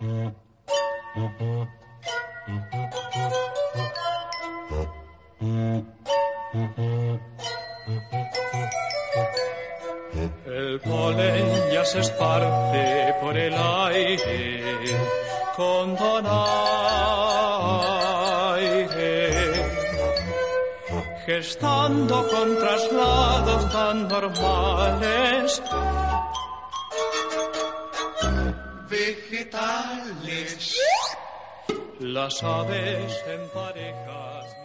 El polen ya se esparce por el aire con donaire, gestando con traslados tan normales vegetales. Las aves en parejas